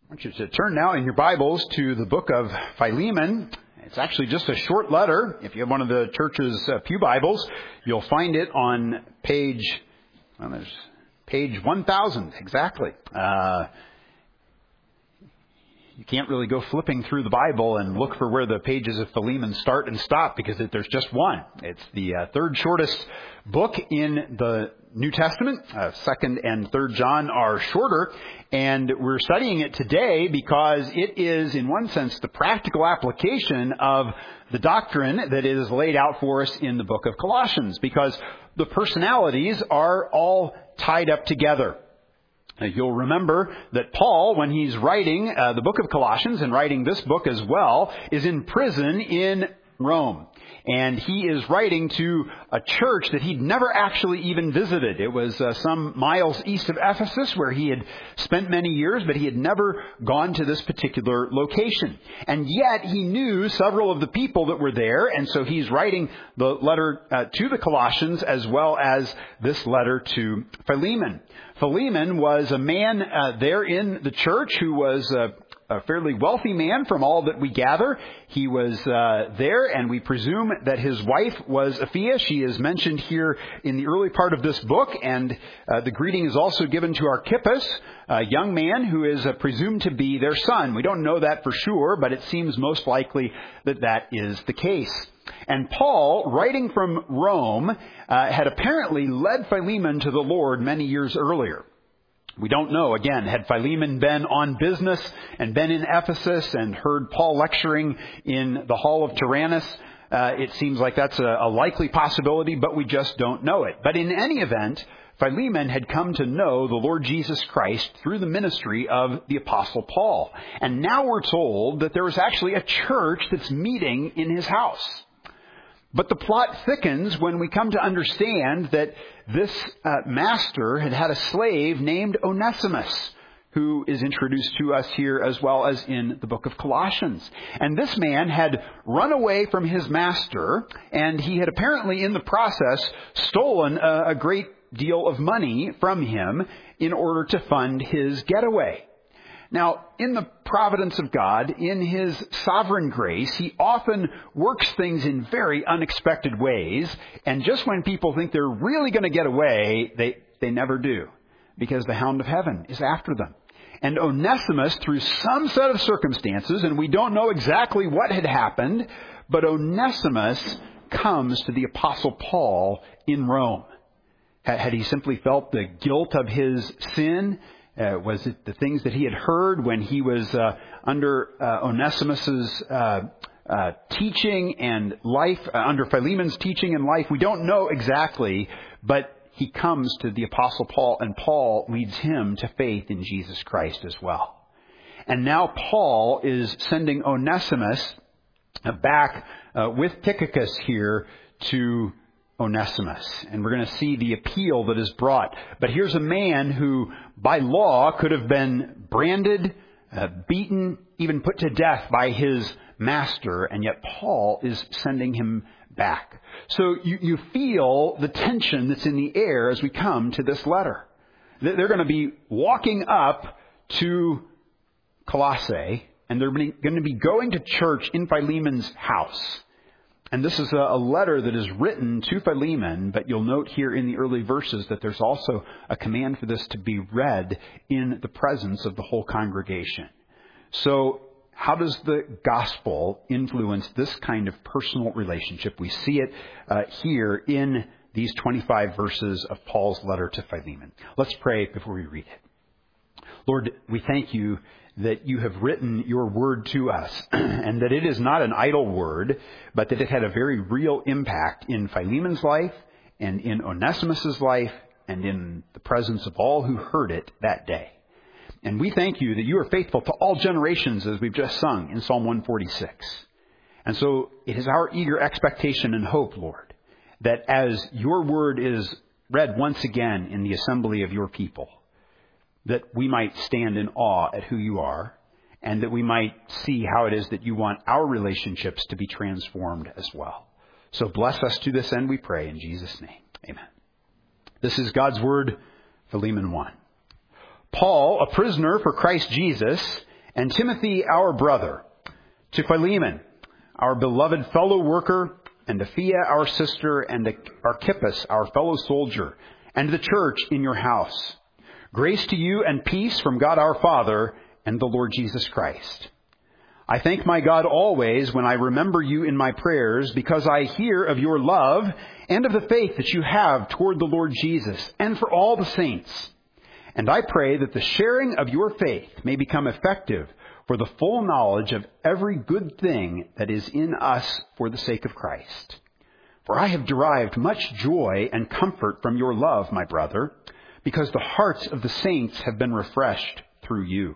I want you to turn now in your Bibles to the book of Philemon. It's actually just a short letter. If you have one of the church's pew Bibles, you'll find it on page 1000, exactly. You can't really go flipping through the Bible and look for where the pages of Philemon start and stop because there's just one. It's the third shortest book in the New Testament. 2nd and 3rd John are shorter, and we're studying it today because it is, in one sense, the practical application of the doctrine that is laid out for us in the book of Colossians, because the personalities are all tied up together. You'll remember that Paul, when he's writing the book of Colossians and writing this book as well, is in prison in Rome. And he is writing to a church that he'd never actually even visited. It was some miles east of Ephesus where he had spent many years, but he had never gone to this particular location. And yet he knew several of the people that were there, and so he's writing the letter to the Colossians as well as this letter to Philemon. Philemon was a man there in the church who was a fairly wealthy man from all that we gather. He was there, and we presume that his wife was Apphia. She is mentioned here in the early part of this book, and the greeting is also given to Archippus, a young man who is presumed to be their son. We don't know that for sure, but it seems most likely that that is the case. And Paul, writing from Rome, had apparently led Philemon to the Lord many years earlier. We don't know. Again, had Philemon been on business and been in Ephesus and heard Paul lecturing in the hall of Tyrannus, it seems like that's a likely possibility, but we just don't know it. But in any event, Philemon had come to know the Lord Jesus Christ through the ministry of the Apostle Paul. And now we're told that there was actually a church that's meeting in his house. But the plot thickens when we come to understand that this master had a slave named Onesimus, who is introduced to us here as well as in the book of Colossians. And this man had run away from his master, and he had apparently in the process stolen a great deal of money from him in order to fund his getaway. Now, in the providence of God, in His sovereign grace, He often works things in very unexpected ways. And just when people think they're really going to get away, they never do, because the hound of heaven is after them. And Onesimus, through some set of circumstances, and we don't know exactly what had happened, but Onesimus comes to the Apostle Paul in Rome. Had he simply felt the guilt of his sin? Was it the things that he had heard when he was under Onesimus's teaching and life, under Philemon's teaching and life? We don't know exactly, but he comes to the Apostle Paul, and Paul leads him to faith in Jesus Christ as well. And now Paul is sending Onesimus back with Tychicus here to Onesimus. And we're going to see the appeal that is brought. But here's a man who, by law, could have been branded, beaten, even put to death by his master, and yet Paul is sending him back. So you feel the tension that's in the air as we come to this letter. They're going to be walking up to Colossae, and they're going to be going to church in Philemon's house. And this is a letter that is written to Philemon, but you'll note here in the early verses that there's also a command for this to be read in the presence of the whole congregation. So how does the gospel influence this kind of personal relationship? We see it here in these 25 verses of Paul's letter to Philemon. Let's pray before we read it. Lord, we thank you that you have written your word to us, and that it is not an idle word, but that it had a very real impact in Philemon's life and in Onesimus's life and in the presence of all who heard it that day. And we thank you that you are faithful to all generations, as we've just sung in Psalm 146. And so it is our eager expectation and hope, Lord, that as your word is read once again in the assembly of your people, that we might stand in awe at who you are, and that we might see how it is that you want our relationships to be transformed as well. So bless us to this end, we pray, in Jesus' name. Amen. This is God's word, Philemon 1. Paul, a prisoner for Christ Jesus, and Timothy, our brother, to Philemon, our beloved fellow worker, and Apphia, our sister, and Archippus, our fellow soldier, and the church in your house. Grace to you and peace from God our Father and the Lord Jesus Christ. I thank my God always when I remember you in my prayers, because I hear of your love and of the faith that you have toward the Lord Jesus and for all the saints. And I pray that the sharing of your faith may become effective for the full knowledge of every good thing that is in us for the sake of Christ. For I have derived much joy and comfort from your love, my brother, because the hearts of the saints have been refreshed through you.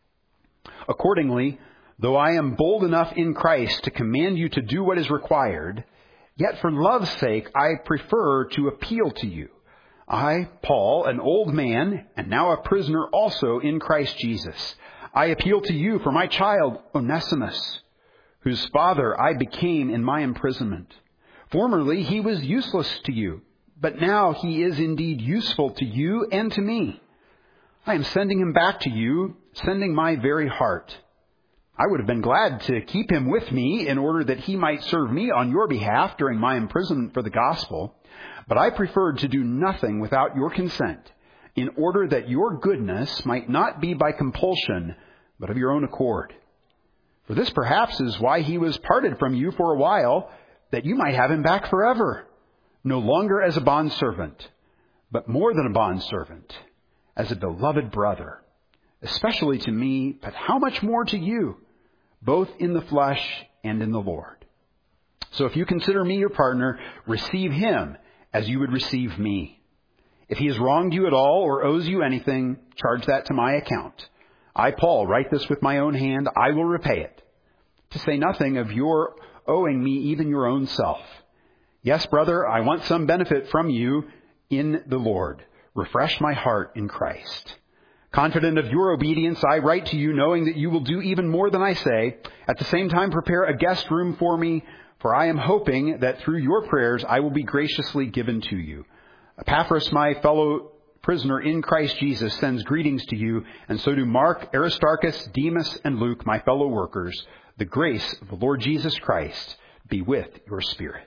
Accordingly, though I am bold enough in Christ to command you to do what is required, yet for love's sake I prefer to appeal to you. I, Paul, an old man, and now a prisoner also in Christ Jesus, I appeal to you for my child Onesimus, whose father I became in my imprisonment. Formerly he was useless to you, but now he is indeed useful to you and to me. I am sending him back to you, sending my very heart. I would have been glad to keep him with me in order that he might serve me on your behalf during my imprisonment for the gospel. But I preferred to do nothing without your consent, in order that your goodness might not be by compulsion, but of your own accord. For this perhaps is why he was parted from you for a while, that you might have him back forever, no longer as a bondservant, but more than a bondservant, as a beloved brother, especially to me, but how much more to you, both in the flesh and in the Lord. So if you consider me your partner, receive him as you would receive me. If he has wronged you at all or owes you anything, charge that to my account. I, Paul, write this with my own hand. I will repay it. To say nothing of your owing me even your own self. Yes, brother, I want some benefit from you in the Lord. Refresh my heart in Christ. Confident of your obedience, I write to you, knowing that you will do even more than I say. At the same time, prepare a guest room for me, for I am hoping that through your prayers I will be graciously given to you. Epaphras, my fellow prisoner in Christ Jesus, sends greetings to you, and so do Mark, Aristarchus, Demas, and Luke, my fellow workers. The grace of the Lord Jesus Christ be with your spirit.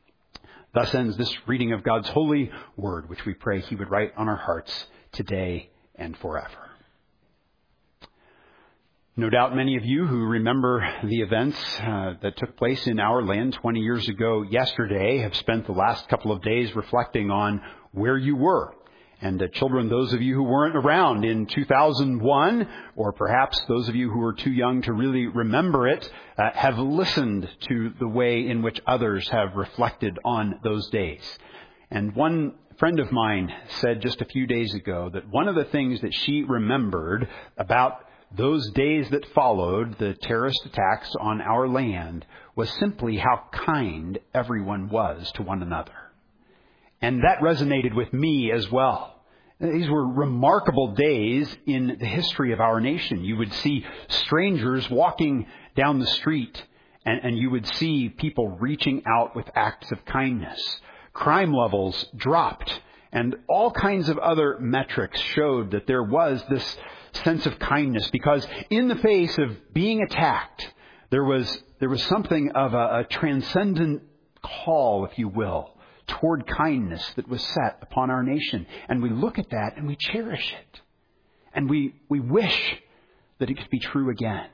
Thus ends this reading of God's holy word, which we pray he would write on our hearts today and forever. No doubt many of you who remember the events that took place in our land 20 years ago yesterday have spent the last couple of days reflecting on where you were. And children, those of you who weren't around in 2001, or perhaps those of you who were too young to really remember it, have listened to the way in which others have reflected on those days. And one friend of mine said just a few days ago that one of the things that she remembered about those days that followed the terrorist attacks on our land was simply how kind everyone was to one another. And that resonated with me as well. These were remarkable days in the history of our nation. You would see strangers walking down the street, and you would see people reaching out with acts of kindness. Crime levels dropped, and all kinds of other metrics showed that there was this sense of kindness, because in the face of being attacked, there was something of a transcendent call, if you will, toward kindness that was set upon our nation. And we look at that and we cherish it. And we wish that it could be true again.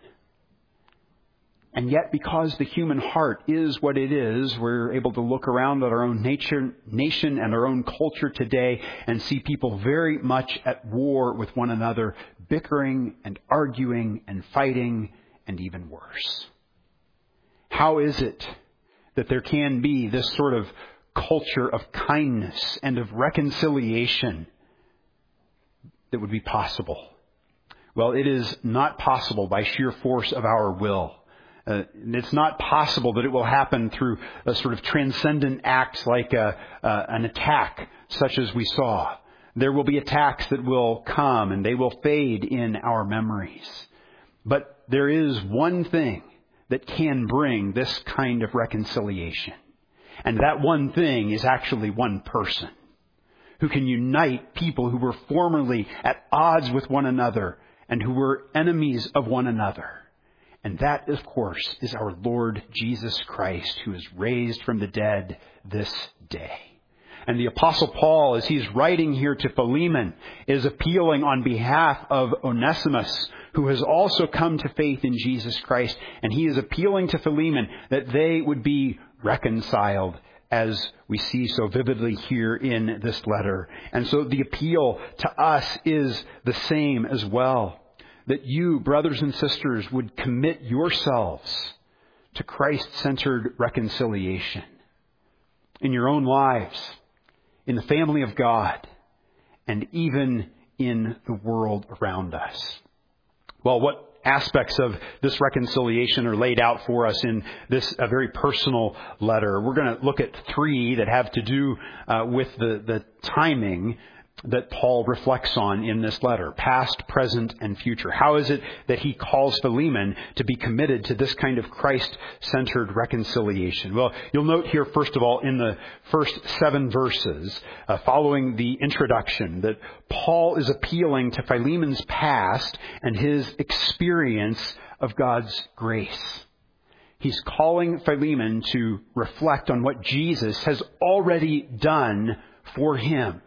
And yet, because the human heart is what it is, we're able to look around at our own nation and our own culture today and see people very much at war with one another, bickering and arguing and fighting, and even worse. How is it that there can be this sort of culture of kindness and of reconciliation that would be possible? Well, it is not possible by sheer force of our will. It's not possible that it will happen through a sort of transcendent acts like an attack such as we saw. There will be attacks that will come and they will fade in our memories. But there is one thing that can bring this kind of reconciliation. And that one thing is actually one person who can unite people who were formerly at odds with one another and who were enemies of one another. And that, of course, is our Lord Jesus Christ, who is raised from the dead this day. And the Apostle Paul, as he's writing here to Philemon, is appealing on behalf of Onesimus, who has also come to faith in Jesus Christ. And he is appealing to Philemon that they would be reconciled, as we see so vividly here in this letter. And so the appeal to us is the same as well, that you, brothers and sisters, would commit yourselves to Christ-centered reconciliation in your own lives, in the family of God, and even in the world around us. Well, what aspects of this reconciliation are laid out for us in this very personal letter? We're going to look at three that have to do with the timing that Paul reflects on in this letter: past, present, and future. How is it that he calls Philemon to be committed to this kind of Christ-centered reconciliation? Well, you'll note here, first of all, in the first 7 verses, following the introduction, that Paul is appealing to Philemon's past and his experience of God's grace. He's calling Philemon to reflect on what Jesus has already done for him.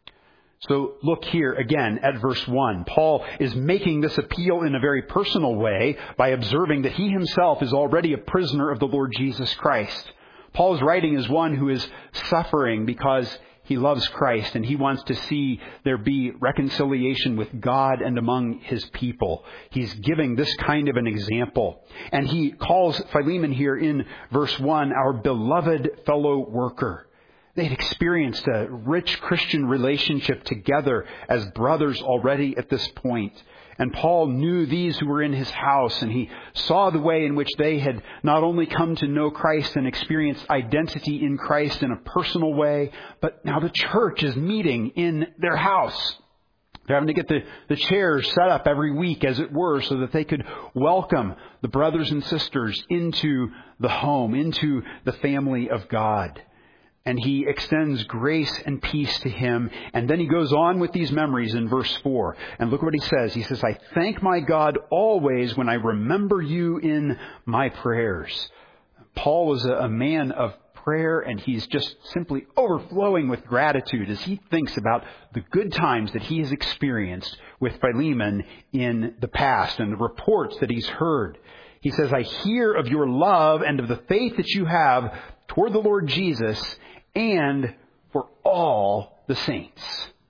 So look here again at verse 1. Paul is making this appeal in a very personal way by observing that he himself is already a prisoner of the Lord Jesus Christ. Paul is writing as one who is suffering because he loves Christ, and he wants to see there be reconciliation with God and among his people. He's giving this kind of an example. And he calls Philemon here in verse 1 our beloved fellow worker. They'd experienced a rich Christian relationship together as brothers already at this point. And Paul knew these who were in his house, and he saw the way in which they had not only come to know Christ and experienced identity in Christ in a personal way, but now the church is meeting in their house. They're having to get the chairs set up every week, as it were, so that they could welcome the brothers and sisters into the home, into the family of God. And he extends grace and peace to him. And then he goes on with these memories in verse 4. And look what he says. He says, I thank my God always when I remember you in my prayers. Paul was a man of prayer, and he's just simply overflowing with gratitude as he thinks about the good times that he has experienced with Philemon in the past and the reports that he's heard. He says, I hear of your love and of the faith that you have toward the Lord Jesus and for all the saints.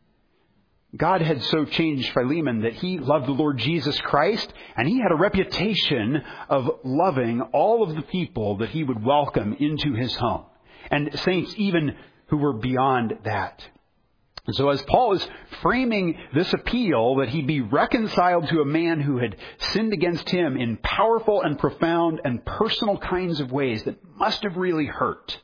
God had so changed Philemon that he loved the Lord Jesus Christ, and he had a reputation of loving all of the people that he would welcome into his home, and saints even who were beyond that. And so as Paul is framing this appeal that he be reconciled to a man who had sinned against him in powerful and profound and personal kinds of ways that must have really hurt,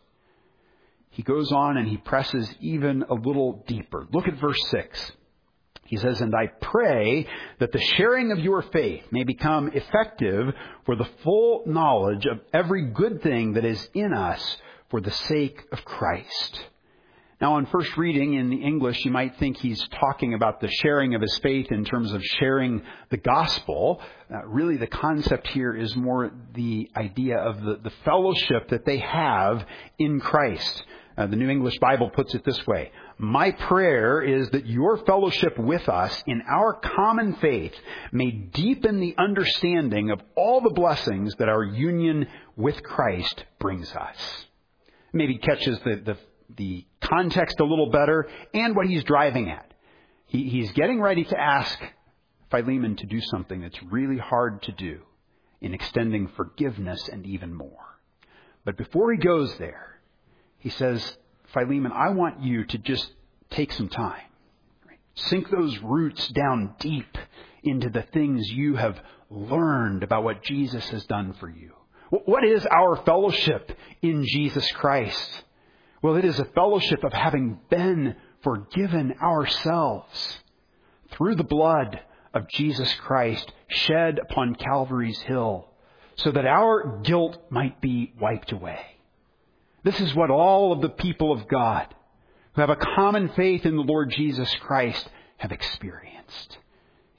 he goes on and he presses even a little deeper. Look at verse 6. He says, and I pray that the sharing of your faith may become effective for the full knowledge of every good thing that is in us for the sake of Christ. Now, on first reading in the English, you might think he's talking about the sharing of his faith in terms of sharing the gospel. Really, the concept here is more the idea of the fellowship that they have in Christ. The New English Bible puts it this way. My prayer is that your fellowship with us in our common faith may deepen the understanding of all the blessings that our union with Christ brings us. Maybe catches the context a little better and what he's driving at. He's getting ready to ask Philemon to do something that's really hard to do in extending forgiveness and even more. But before he goes there, he says, Philemon, I want you to just take some time. Sink those roots down deep into the things you have learned about what Jesus has done for you. What is our fellowship in Jesus Christ? Well, it is a fellowship of having been forgiven ourselves through the blood of Jesus Christ shed upon Calvary's hill, so that our guilt might be wiped away. This is what all of the people of God who have a common faith in the Lord Jesus Christ have experienced.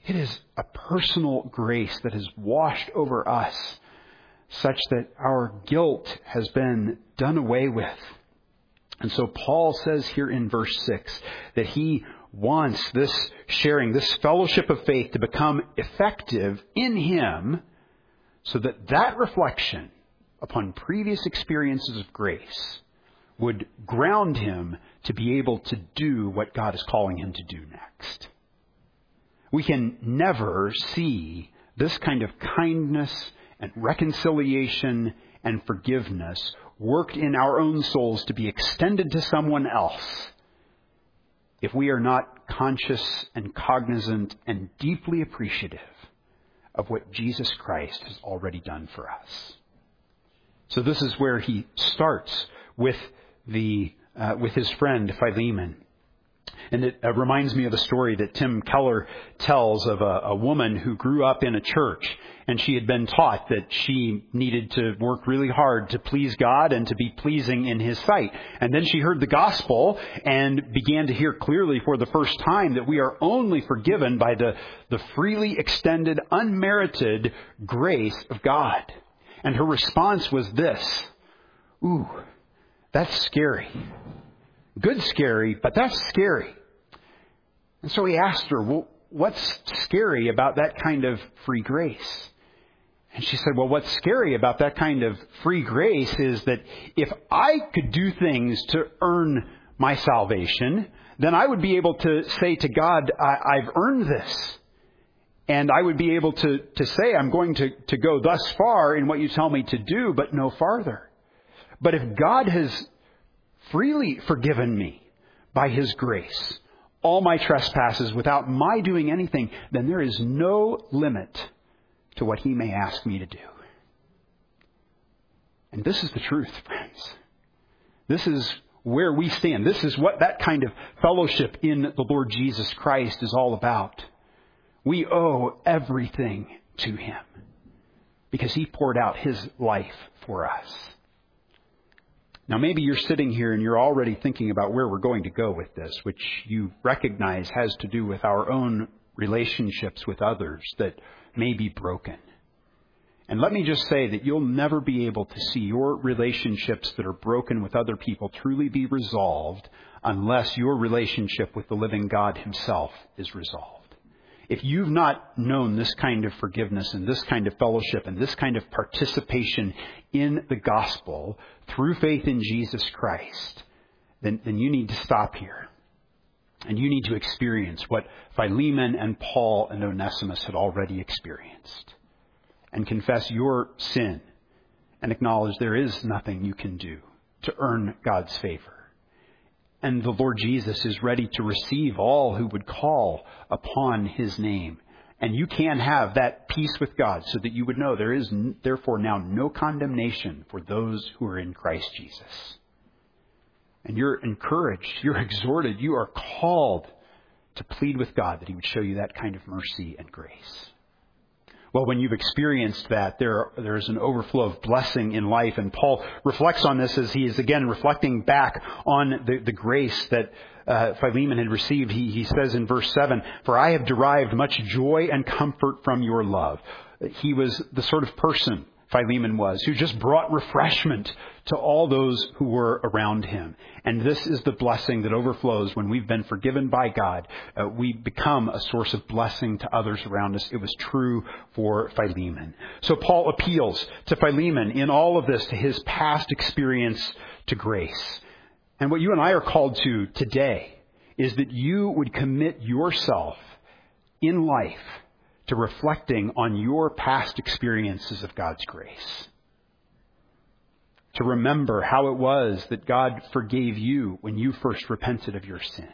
It is a personal grace that has washed over us such that our guilt has been done away with. And so Paul says here in verse 6 that he wants this sharing, this fellowship of faith to become effective in him so that that reflection upon previous experiences of grace would ground him to be able to do what God is calling him to do next. We can never see this kind of kindness and reconciliation and forgiveness worked in our own souls to be extended to someone else if we are not conscious and cognizant and deeply appreciative of what Jesus Christ has already done for us. So this is where he starts with his friend Philemon. And it reminds me of a story that Tim Keller tells of a woman who grew up in a church, and she had been taught that she needed to work really hard to please God and to be pleasing in His sight. And then she heard the gospel and began to hear clearly for the first time that we are only forgiven by the freely extended, unmerited grace of God. And her response was this: "Ooh, that's scary. Good scary, but that's scary." And so he asked her, "Well, what's scary about that kind of free grace?" And she said, "Well, what's scary about that kind of free grace is that if I could do things to earn my salvation, then I would be able to say to God, I've earned this. And I would be able to say, I'm going to go thus far in what you tell me to do, but no farther. But if God has freely forgiven me by His grace all my trespasses without my doing anything, then there is no limit to what He may ask me to do." And this is the truth, friends. This is where we stand. This is what that kind of fellowship in the Lord Jesus Christ is all about. We owe everything to Him because He poured out His life for us. Now, maybe you're sitting here and you're already thinking about where we're going to go with this, which you recognize has to do with our own relationships with others that may be broken. And let me just say that you'll never be able to see your relationships that are broken with other people truly be resolved unless your relationship with the living God Himself is resolved. If you've not known this kind of forgiveness and this kind of fellowship and this kind of participation in the gospel through faith in Jesus Christ, then you need to stop here. And you need to experience what Philemon and Paul and Onesimus had already experienced. And confess your sin and acknowledge there is nothing you can do to earn God's favor. And the Lord Jesus is ready to receive all who would call upon His name. And you can have that peace with God so that you would know there is therefore now no condemnation for those who are in Christ Jesus. And you're encouraged, you're exhorted, you are called to plead with God that He would show you that kind of mercy and grace. Well, when you've experienced that, there is an overflow of blessing in life. And Paul reflects on this as he is again reflecting back on the grace that Philemon had received. He says in verse 7, "For I have derived much joy and comfort from your love." He was the sort of person, Philemon was, who just brought refreshment to all those who were around him. And this is the blessing that overflows when we've been forgiven by God. We become a source of blessing to others around us. It was true for Philemon. So Paul appeals to Philemon in all of this, to his past experience to grace. And what you and I are called to today is that you would commit yourself in life to reflecting on your past experiences of God's grace. To remember how it was that God forgave you when you first repented of your sin.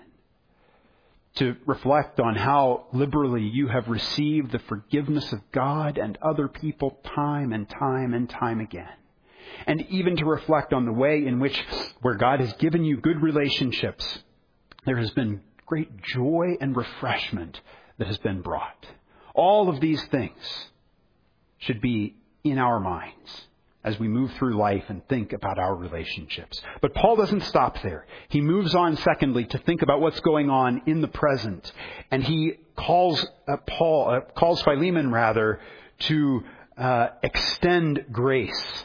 To reflect on how liberally you have received the forgiveness of God and other people time and time and time again. And even to reflect on the way in which, where God has given you good relationships, there has been great joy and refreshment that has been brought. All of these things should be in our minds as we move through life and think about our relationships. But Paul doesn't stop there. He moves on, secondly, to think about what's going on in the present. And he calls Philemon to extend grace,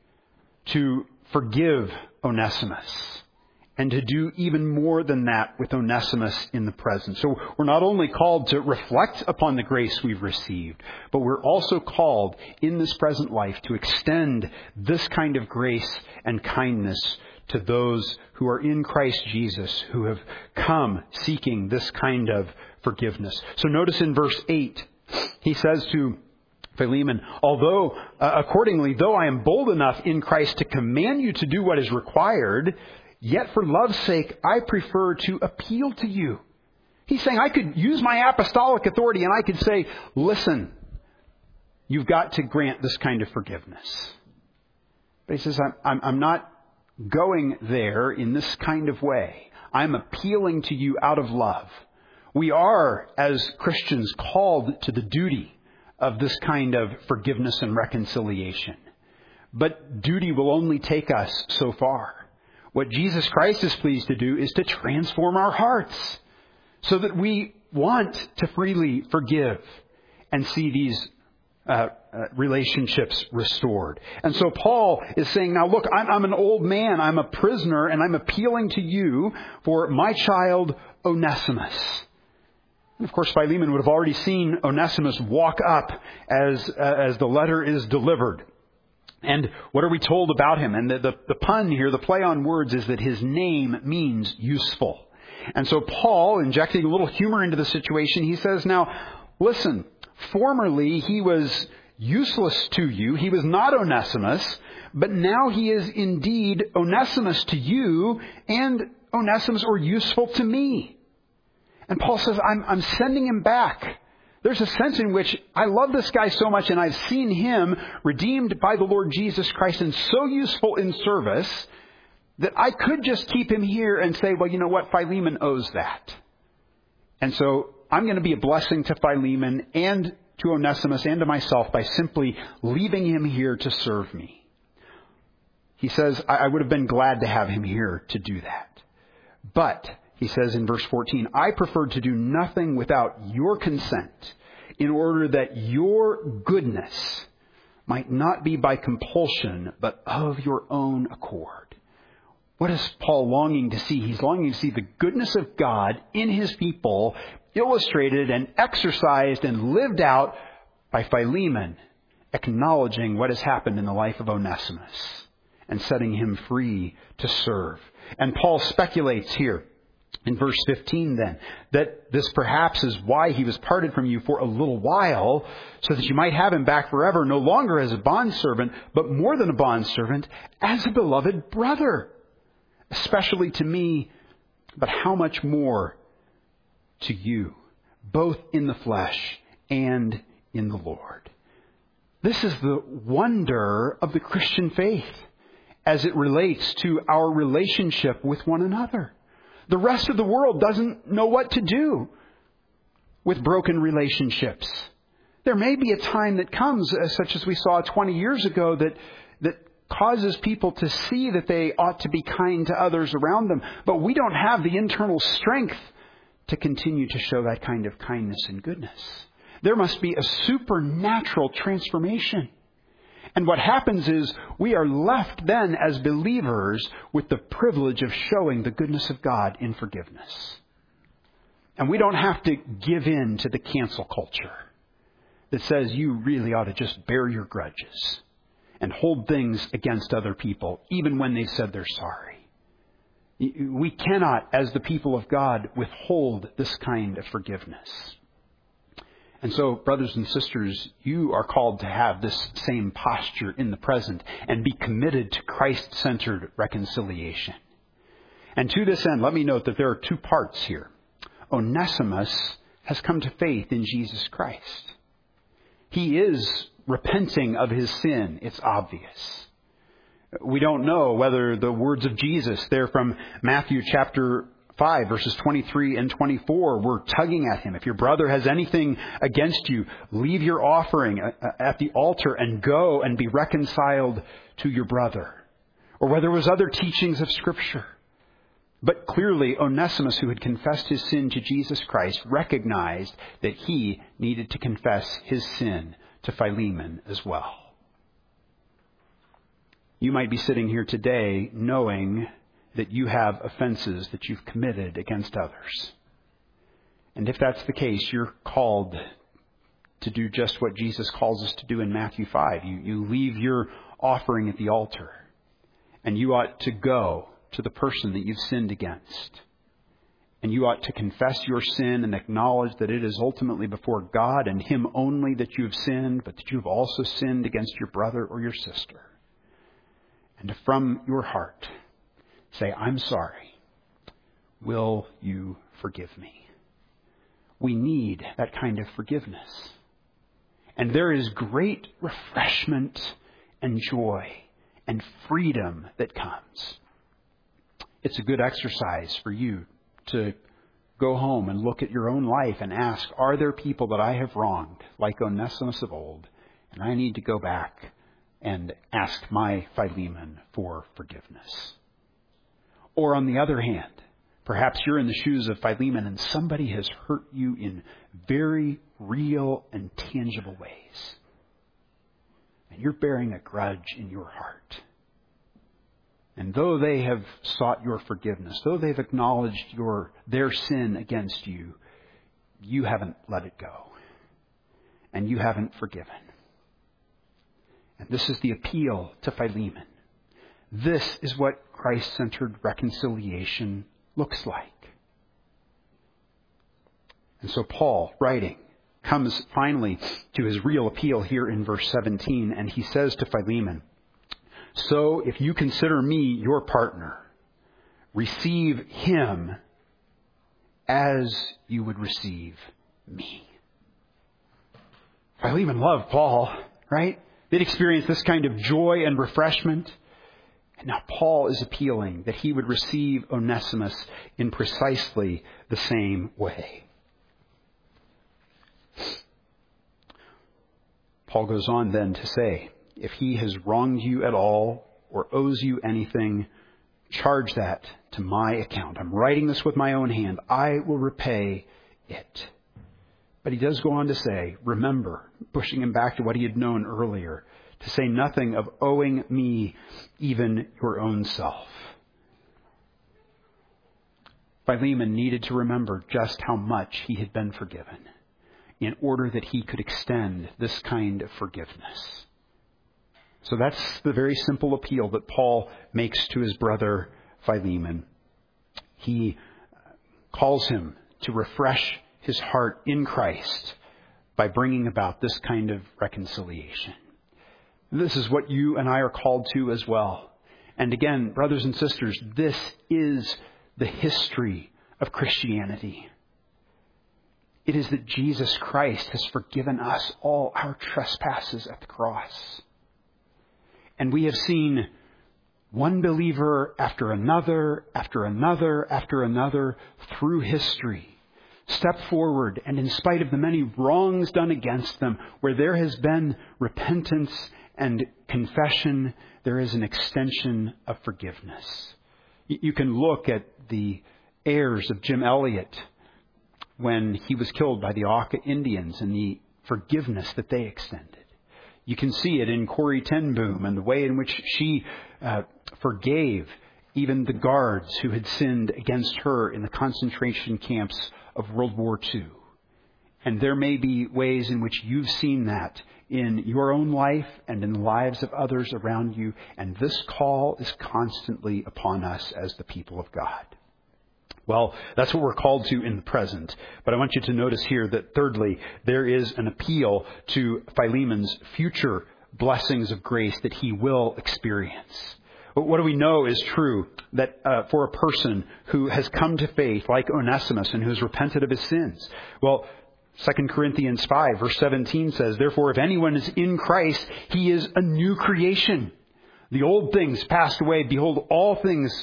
to forgive Onesimus, and to do even more than that with Onesimus in the present. So we're not only called to reflect upon the grace we've received, but we're also called in this present life to extend this kind of grace and kindness to those who are in Christ Jesus, who have come seeking this kind of forgiveness. So notice in verse 8, he says to Philemon, accordingly, though I am bold enough in Christ to command you to do what is required, yet for love's sake, I prefer to appeal to you. He's saying I could use my apostolic authority and I could say, listen, you've got to grant this kind of forgiveness. But he says, I'm not going there in this kind of way. I'm appealing to you out of love. We are, as Christians, called to the duty of this kind of forgiveness and reconciliation. But duty will only take us so far. What Jesus Christ is pleased to do is to transform our hearts so that we want to freely forgive and see these relationships restored. And so Paul is saying, now look, I'm an old man, I'm a prisoner, and I'm appealing to you for my child Onesimus. And of course, Philemon would have already seen Onesimus walk up as the letter is delivered. And what are we told about him? And the pun here, the play on words, is that his name means useful. And so Paul, injecting a little humor into the situation, he says, now, listen, formerly he was useless to you. He was not Onesimus, but now he is indeed Onesimus to you, and Onesimus, or useful to me. And Paul says, I'm sending him back. There's a sense in which I love this guy so much, and I've seen him redeemed by the Lord Jesus Christ and so useful in service that I could just keep him here and say, well, you know what? Philemon owes that. And so I'm going to be a blessing to Philemon and to Onesimus and to myself by simply leaving him here to serve me. He says, I would have been glad to have him here to do that. But he says in verse 14, I preferred to do nothing without your consent, in order that your goodness might not be by compulsion, but of your own accord. What is Paul longing to see? He's longing to see the goodness of God in his people illustrated and exercised and lived out by Philemon, acknowledging what has happened in the life of Onesimus and setting him free to serve. And Paul speculates here in verse 15 then, that this perhaps is why he was parted from you for a little while, so that you might have him back forever, no longer as a bondservant, but more than a bondservant, as a beloved brother, especially to me, but how much more to you, both in the flesh and in the Lord. This is the wonder of the Christian faith as it relates to our relationship with one another. The rest of the world doesn't know what to do with broken relationships. There may be a time that comes, such as we saw 20 years ago, that causes people to see that they ought to be kind to others around them. But we don't have the internal strength to continue to show that kind of kindness and goodness. There must be a supernatural transformation. And what happens is we are left then as believers with the privilege of showing the goodness of God in forgiveness. And we don't have to give in to the cancel culture that says you really ought to just bear your grudges and hold things against other people, even when they've said they're sorry. We cannot, as the people of God, withhold this kind of forgiveness. And so, brothers and sisters, you are called to have this same posture in the present and be committed to Christ-centered reconciliation. And to this end, let me note that there are two parts here. Onesimus has come to faith in Jesus Christ. He is repenting of his sin. It's obvious. We don't know whether the words of Jesus there from Matthew chapter 5, verses 23 and 24, we're tugging at him. If your brother has anything against you, leave your offering at the altar and go and be reconciled to your brother. Or whether it was other teachings of Scripture. But clearly, Onesimus, who had confessed his sin to Jesus Christ, recognized that he needed to confess his sin to Philemon as well. You might be sitting here today knowing that you have offenses that you've committed against others. And if that's the case, you're called to do just what Jesus calls us to do in Matthew 5. You leave your offering at the altar, and you ought to go to the person that you've sinned against. And you ought to confess your sin and acknowledge that it is ultimately before God and Him only that you have sinned, but that you have also sinned against your brother or your sister. And from your heart, say, I'm sorry. Will you forgive me? We need that kind of forgiveness. And there is great refreshment and joy and freedom that comes. It's a good exercise for you to go home and look at your own life and ask, are there people that I have wronged, like Onesimus of old, and I need to go back and ask my Philemon for forgiveness? Or on the other hand, perhaps you're in the shoes of Philemon and somebody has hurt you in very real and tangible ways. And you're bearing a grudge in your heart. And though they have sought your forgiveness, though they've acknowledged their sin against you, you haven't let it go. And you haven't forgiven. And this is the appeal to Philemon. This is what Christ-centered reconciliation looks like. And so Paul, writing, comes finally to his real appeal here in verse 17, and he says to Philemon, so if you consider me your partner, receive him as you would receive me. Philemon loved Paul, right? They'd experienced this kind of joy and refreshment. And now Paul is appealing that he would receive Onesimus in precisely the same way. Paul goes on then to say, if he has wronged you at all or owes you anything, charge that to my account. I'm writing this with my own hand. I will repay it. But he does go on to say, remember, pushing him back to what he had known earlier, to say nothing of owing me even your own self. Philemon needed to remember just how much he had been forgiven in order that he could extend this kind of forgiveness. So that's the very simple appeal that Paul makes to his brother Philemon. He calls him to refresh his heart in Christ by bringing about this kind of reconciliation. This is what you and I are called to as well. And again, brothers and sisters, this is the history of Christianity. It is that Jesus Christ has forgiven us all our trespasses at the cross. And we have seen one believer after another, after another, after another through history step forward, and in spite of the many wrongs done against them, where there has been repentance and confession, there is an extension of forgiveness. You can look at the heirs of Jim Elliot when he was killed by the Auca Indians and the forgiveness that they extended. You can see it in Corrie ten Boom and the way in which she forgave even the guards who had sinned against her in the concentration camps of World War II. And there may be ways in which you've seen that in your own life and in the lives of others around you. And this call is constantly upon us as the people of God. Well, that's what we're called to in the present. But I want you to notice here that thirdly, there is an appeal to Philemon's future blessings of grace that he will experience. What do we know is true? That for a person who has come to faith like Onesimus and who has repented of his sins. Well, 2 Corinthians 5 verse 17 says, therefore, if anyone is in Christ, he is a new creation. The old things passed away. Behold, all things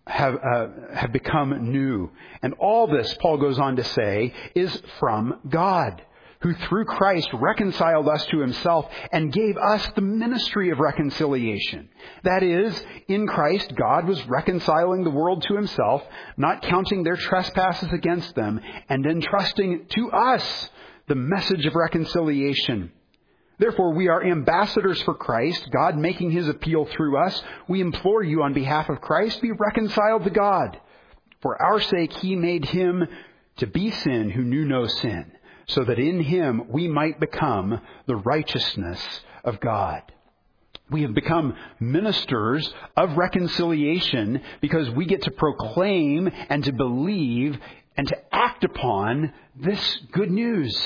have become new. And all this, Paul goes on to say, is from God, who through Christ reconciled us to himself and gave us the ministry of reconciliation. That is, in Christ, God was reconciling the world to himself, not counting their trespasses against them, and entrusting to us the message of reconciliation. Therefore, we are ambassadors for Christ, God making his appeal through us. We implore you on behalf of Christ, be reconciled to God. For our sake, he made him to be sin who knew no sin, so that in him we might become the righteousness of God. We have become ministers of reconciliation because we get to proclaim and to believe and to act upon this good news.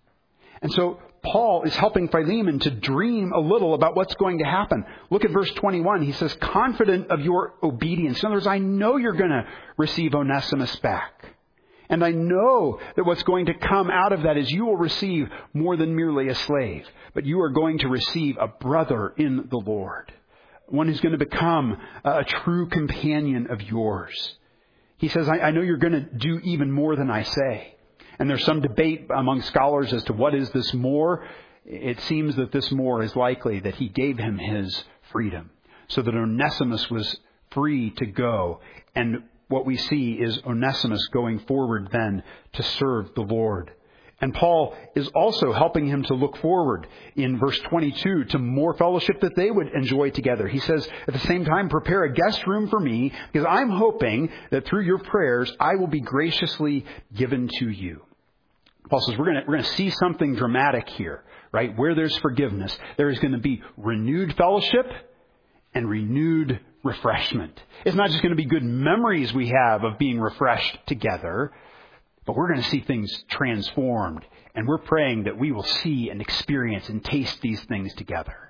And so Paul is helping Philemon to dream a little about what's going to happen. Look at verse 21. He says, confident of your obedience. In other words, I know you're going to receive Onesimus back. And I know that what's going to come out of that is you will receive more than merely a slave, but you are going to receive a brother in the Lord, one who's going to become a true companion of yours. He says, I know you're going to do even more than I say. And there's some debate among scholars as to what is this more. It seems that this more is likely that he gave him his freedom, so that Onesimus was free to go. And what we see is Onesimus going forward then to serve the Lord. And Paul is also helping him to look forward in verse 22 to more fellowship that they would enjoy together. He says, at the same time, prepare a guest room for me, because I'm hoping that through your prayers, I will be graciously given to you. Paul says, we're going to see something dramatic here, right? Where there's forgiveness, there is going to be renewed fellowship and renewed refreshment. It's not just going to be good memories we have of being refreshed together, but we're going to see things transformed. And we're praying that we will see and experience and taste these things together.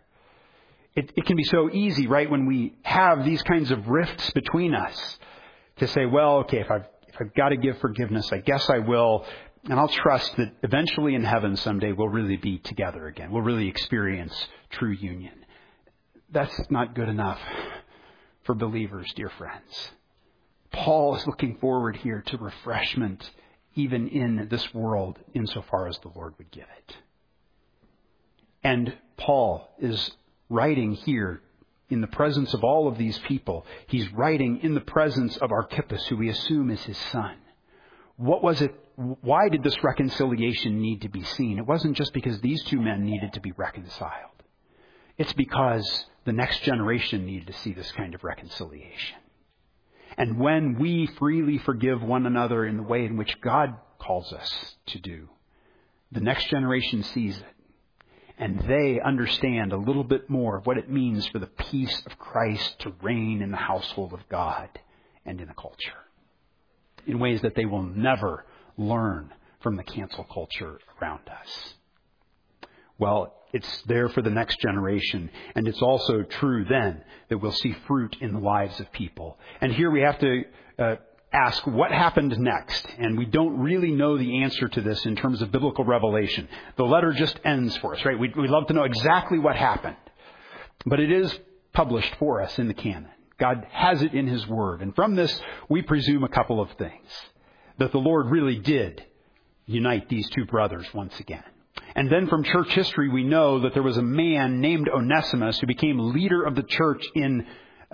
It can be so easy, right, when we have these kinds of rifts between us to say, well, okay, if I've got to give forgiveness, I guess I will. And I'll trust that eventually in heaven someday we'll really be together again. We'll really experience true union. That's not good enough for believers, dear friends. Paul is looking forward here to refreshment even in this world, insofar as the Lord would give it. And Paul is writing here in the presence of all of these people. He's writing in the presence of Archippus, who we assume is his son. What was it? Why did this reconciliation need to be seen? It wasn't just because these two men needed to be reconciled. It's because the next generation needed to see this kind of reconciliation. And when we freely forgive one another in the way in which God calls us to do, the next generation sees it. And they understand a little bit more of what it means for the peace of Christ to reign in the household of God and in a culture in ways that they will never learn from the cancel culture around us. Well, it's there for the next generation, and it's also true then that we'll see fruit in the lives of people. And here we have to ask what happened next, and we don't really know the answer to this in terms of biblical revelation. The letter just ends for us, right? We'd love to know exactly what happened, but it is published for us in the canon. God has it in his word, and from this we presume a couple of things. That the Lord really did unite these two brothers once again. And then from church history, we know that there was a man named Onesimus who became leader of the church in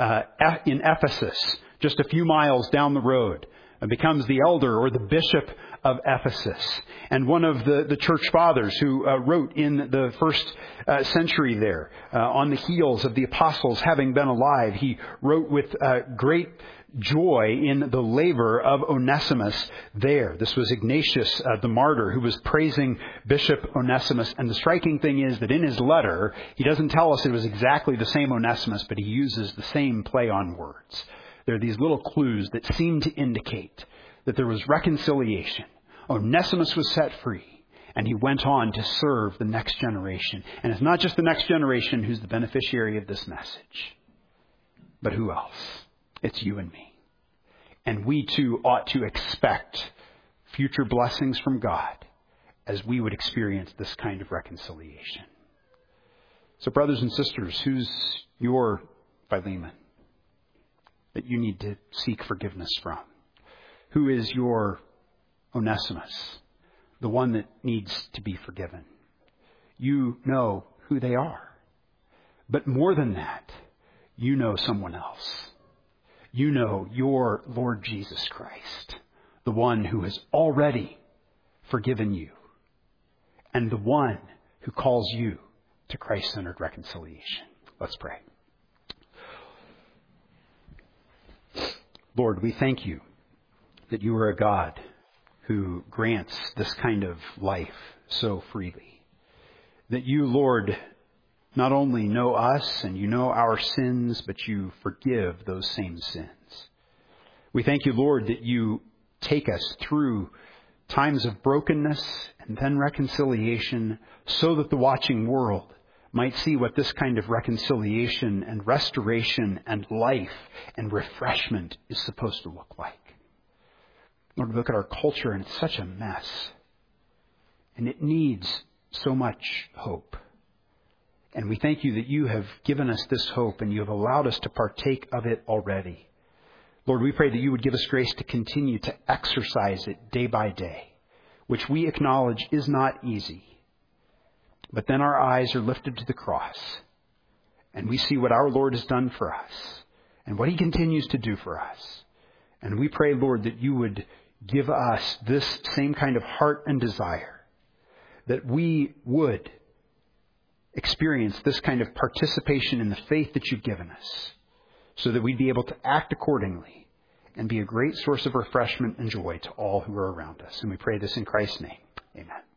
Ephesus, just a few miles down the road, and becomes the elder or the bishop of Ephesus, and one of the church fathers who wrote in the first century there, on the heels of the apostles having been alive. He wrote with great joy in the labor of Onesimus there. This was Ignatius the martyr who was praising Bishop Onesimus. And the striking thing is that in his letter, he doesn't tell us it was exactly the same Onesimus, but he uses the same play on words. There are these little clues that seem to indicate that there was reconciliation. Onesimus was set free, and he went on to serve the next generation. And it's not just the next generation who's the beneficiary of this message, but who else? It's you and me. And we too ought to expect future blessings from God as we would experience this kind of reconciliation. So brothers and sisters, who's your Philemon? that you need to seek forgiveness from? Who is your Onesimus, the one that needs to be forgiven? You know who they are. But more than that, you know someone else. You know your Lord Jesus Christ, the one who has already forgiven you, and the one who calls you to Christ-centered reconciliation. Let's pray. Lord, we thank you that you are a God who grants this kind of life so freely. That you, Lord, not only know us and you know our sins, but you forgive those same sins. We thank you, Lord, that you take us through times of brokenness and then reconciliation so that the watching world might see what this kind of reconciliation and restoration and life and refreshment is supposed to look like. Lord, we look at our culture and it's such a mess. And it needs so much hope. And we thank you that you have given us this hope and you have allowed us to partake of it already. Lord, we pray that you would give us grace to continue to exercise it day by day, which we acknowledge is not easy. But then our eyes are lifted to the cross and we see what our Lord has done for us and what he continues to do for us. And we pray, Lord, that you would give us this same kind of heart and desire, that we would experience this kind of participation in the faith that you've given us, so that we'd be able to act accordingly and be a great source of refreshment and joy to all who are around us. And we pray this in Christ's name. Amen.